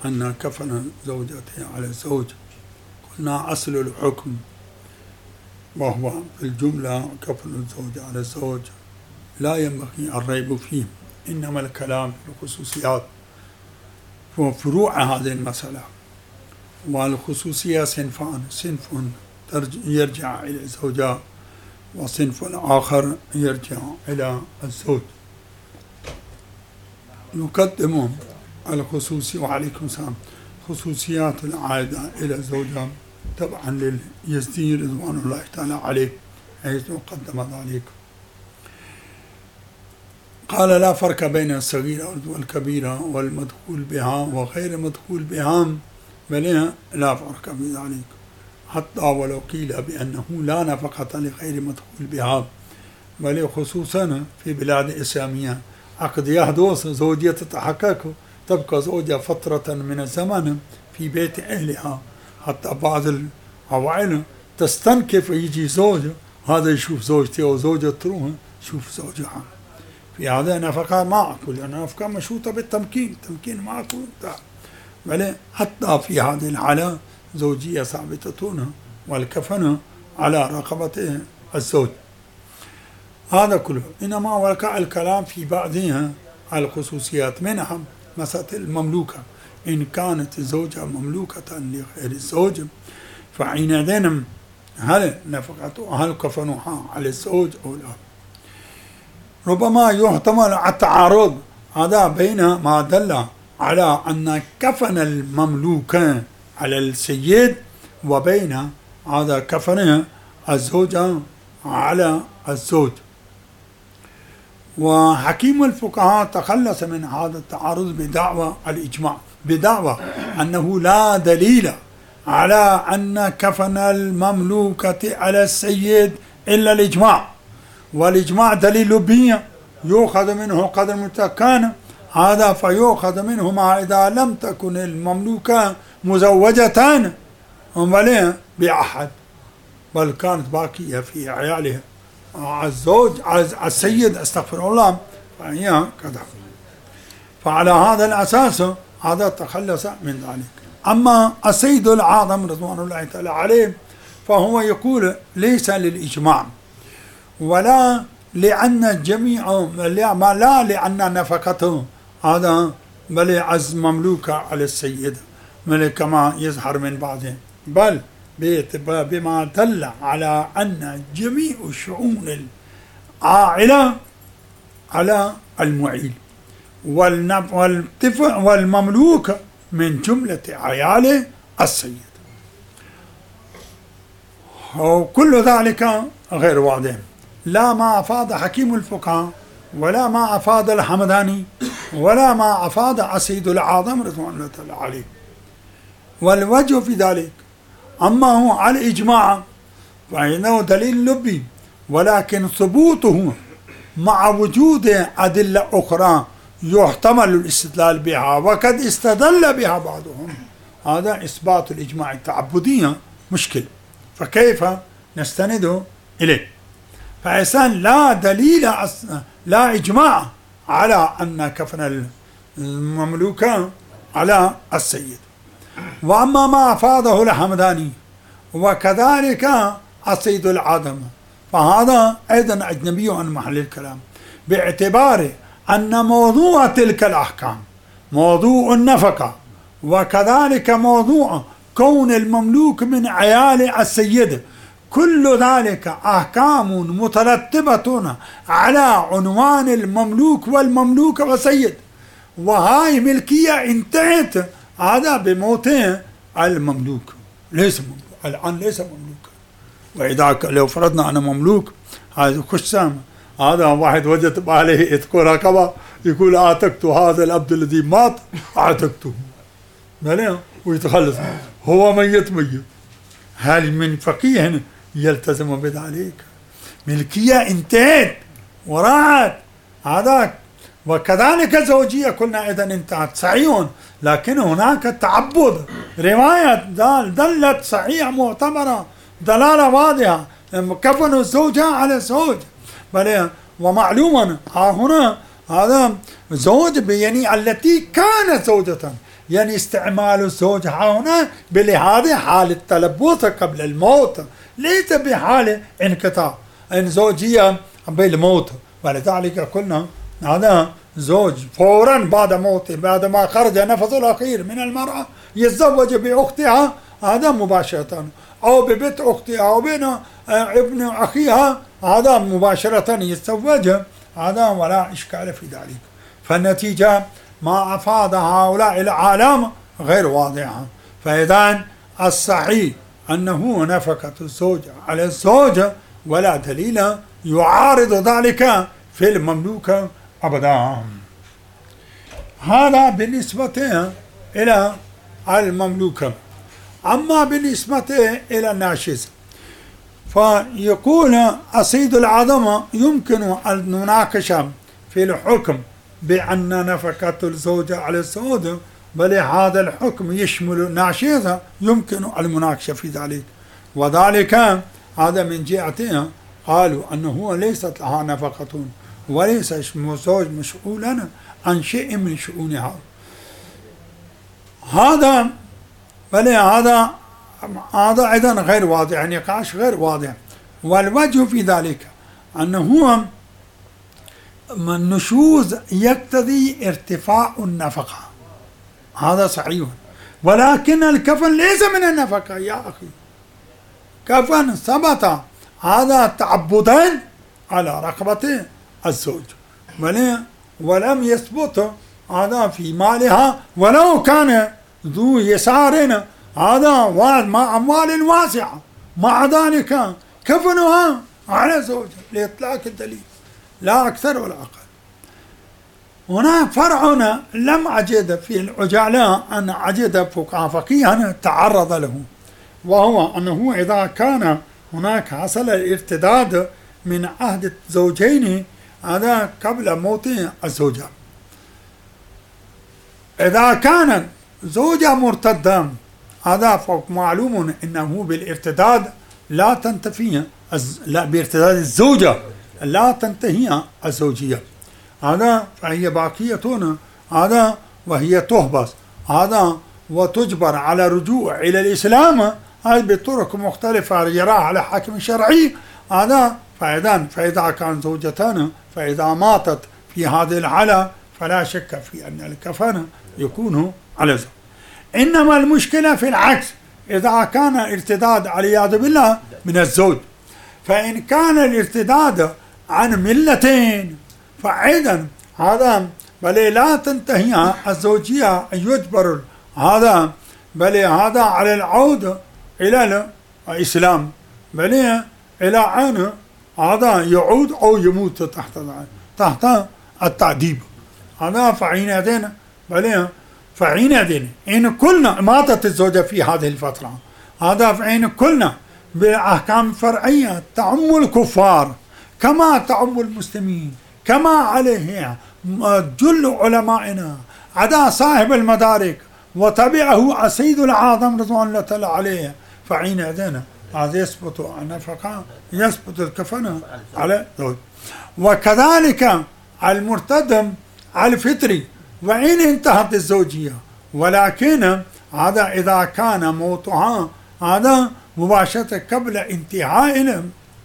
أن كفن زوجته على الزوج، قلنا أصل الحكم وهو في الجملة كفن الزوج على الزوج لا ينبغي الريب فيه، إنما الكلام في الخصوصيات وفروع هذه المسألة. والخصوصية صنفان: صنف يرجع إلى الزوجة، وصنف آخر يرجع إلى الزوج. نقدم الخصوصي وعليكم السلام خصوصيات العائدة إلى الزوجة تبعا لليزدي رضوان الله تعالى عليه، حيث قدم ذلك. قال: لا فرق بين الصغيرة والكبيرة والمدخول بها وغير المدخول بها، بل لا فرق في ذلك، حتى ولو قيل بأنه لا نفقة لغير مدخول بها، بل خصوصا في بلاد إسلامية عقد يحدث زوجية تتحقق، تبقى زوجة فترة من الزمن في بيت أهلها، حتى بعض العوائل تستنكف يجي زوج هذا يشوف زوجتي أو زوجة تروح يشوف زوجها. في هذا نفقة معقول، يعني نفقة مشروطة بالتمكين، تمكين معقول، بل حتى في هذه الحالة زوجية ثابتة والكفن على رقبة الزوج. هذا كله، إنما وقع الكلام في بعضها الخصوصيات، منها مسألة المملوكة. إن كانت الزوجة مملوكة لغير الزوج فحينئذ هل نفقتها هل كفنها على الزوج أو لا؟ ربما يحتمل التعارض هذا بين ما دل على أن كفن المملوك على السيد وبين هذا كفن الزوجة على الزوج. وحكيم الفقهاء تخلص من هذا التعارض بدعوى الإجماع، بدعوى أنه لا دليل على أن كفن المملوكة على السيد إلا الإجماع، والإجماع دليل لبية يؤخذ منه قدر المتكان هذا، فيؤخذ منه ما إذا لم تكن المملوكة مزوجة بأحد بل كانت باقية في عيالها الزوج السيد استغفر الله، فهي كذا. فعلى هذا الأساس هذا تخلص من ذلك. أما السيد العظم رضوان الله تعالى عليه فهو يقول ليس للإجماع، ولا لأن الجميع لا لأن نفقته هذا بل عز مملوكة على السيد كما يظهر من بعضهم، بل بما دل على أن جميع شؤون العائلة على المعيل، والطفل والمملوك من جملة عيال السيد. وكل ذلك غير واضح، لا ما أفاد حكيم الفقهاء ولا ما أفاد الحمداني ولا ما أفاد السيد العظم رضوان الله تعالى عليه. والوجه في ذلك أما هو على الإجماع فإنه دليل لبي، ولكن ثبوته مع وجود أدلة أخرى يحتمل الاستدلال بها وقد استدل بها بعضهم، هذا إثبات الإجماع التعبدية مشكل، فكيف نستند إليه؟ فإنسان لا دليل لا إجماع على أن كفن المملوكة على السيد. وأما ما أفاده الحمداني وكذلك السيد العظم فهذا أيضا أجنبي عن محل الكلام، باعتبار أن موضوع تلك الأحكام موضوع النفقة وكذلك موضوع كون المملوك من عيال السيد، كل ذلك أحكام مترتبة على عنوان المملوك والمملوك والسيد، وهاي ملكية انتهت هذا بموت المملوك، ليس مملوك الآن، ليس مملوك. وإذا لو فرضنا أنا مملوك هذا خشام، هذا واحد وجد عليه إتق رقبة يقول أعتقت هذا العبد الذي مات أعتقته ويتخلص، هو ميت. هل من فقيه يلتزم بذلك؟ ملكية انتهت وراحت هذاك. وكذلك الزوجية قلنا إذا انتهت صحيح، لكن هناك تعبد، رواية دلت صحيح معتبرة دلالة واضحة كفن الزوجة على الزوج، بل ومعلوما هنا هذا زوج يعني التي كانت زوجة يعني استعمال الزوج هنا بهذه حال التلبس قبل الموت، ليس بحال انقطاع الزوجية بالموت. ولذلك قلنا هذا زوج فورا بعد موته، بعد ما خرج نفسه الأخير من المرأة يتزوج بأختها، هذا مباشرة، أو ببنت أختها أو بين ابن أخيها، هذا مباشرة يتزوج، هذا ولا إشكال في ذلك. فالنتيجة ما أفاد هؤلاء العالم غير واضحة. فإذا الصحيح أنه نفقة الزوج على الزوجة، ولا دليل يعارض ذلك في المملوكة أبدا. هذا بالنسبة إلى المملوكة. أما بالنسبة إلى الناشز فيقول أسيد العظمة يمكن المناقشة في الحكم بأن نفقة الزوجة على الزوج، بل هذا الحكم يشمل الناشزة، يمكن المناقشة في ذلك. وذلك هذا من جهتها قالوا أنه ليست لها نفقة، وليس الزوج مسؤولا عن شيء من شؤونها. هذا بل هذا أيضا غير واضح، نقاش غير واضح. والوجه في ذلك أنه النشوز يقتضي ارتفاع النفقة، هذا صحيح، ولكن الكفن ليس من النفقة يا أخي. كفن ثبت هذا تعبدين على رقبة الزوج، ولم يثبت هذا في مالها، ولو كان ذو يسار هذا مع أموال واسعة، مع ذلك كفنها على زوجها لإطلاق الدليل، لا أكثر ولا أقل. هناك فرع لم أجد في العجالة أن أجد فقيها تعرض له، وهو أنه إذا كان هناك حصل الارتداد من عهد الزوجين هذا قبل موت الزوجة، إذا كان زوجة مرتدة هذا معلوم أنه بالارتداد لا تنتفي، لا بارتداد الزوجة لا تنتهي الزوجية، هذا فهي باقية هذا، وهي تحبس هذا وتجبر على الرجوع إلى الإسلام هذا بطرق مختلفة يراها الحاكم الشرعي هذا. فإذا كان زوجتان فإذا ماتت في هذه الحالة فلا شك في أن الكفن يكون على الزوج. إنما المشكلة في العكس، إذا كان ارتداد والعياذ بالله من الزوج، فإن كان الارتداد عن ملتين فأيضا هذا بل لا تنتهي الزوجية، يجبر هذا بل هذا على العودة إلى الإسلام، بل إلى أن هذا يعود أو يموت تحت التعذيب هذا. فحينئذ إن كلنا ماتت الزوجة في هذه الفترة هذا، فإن كلنا بأحكام فرعية تعم الكفار كما تعم المسلمين، كما عليه جل علمائنا عدا صاحب المدارك وتبعه السيد العظم رضوان الله تعالى عليه، فحينئذ هذا يثبت النفقة، يثبت الكفن على الزوج. وكذلك المرتد على الفطري وإن انتهت الزوجية، ولكن هذا إذا كان موتها هذا مباشرة قبل انتهاء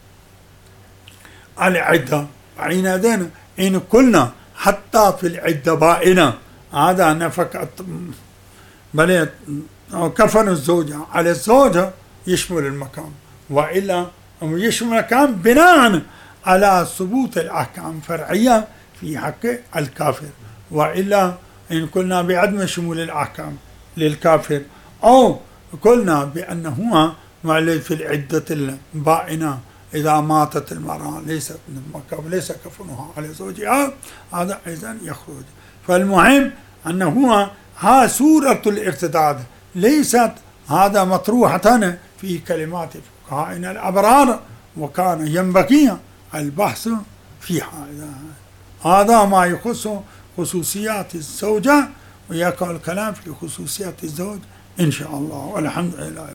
العدة، حينئذ إن قلنا حتى في العدة بائنة هذا نفقة بل كفن الزوجة على الزوجة يشمل المكان، وإلا يشمل المكان بناء على ثبوت الأحكام الفرعية في حق الكافر، وإلا إن قلنا بعدم شمول الأحكام للكافر أو قلنا بأنه في العدة البائنة إذا ماتت المرأة ليس كفنها على زوجها هذا أيضا يخرج. فالمهم أنه ها سورة الارتداد ليست هذا مطروحة في كلمات فقهائنا الأبرار، وكان ينبغي البحث فيها. هذا ما يخص خصوصيات الزوجة، ويقع الكلام في خصوصيات الزوج إن شاء الله، والحمد لله.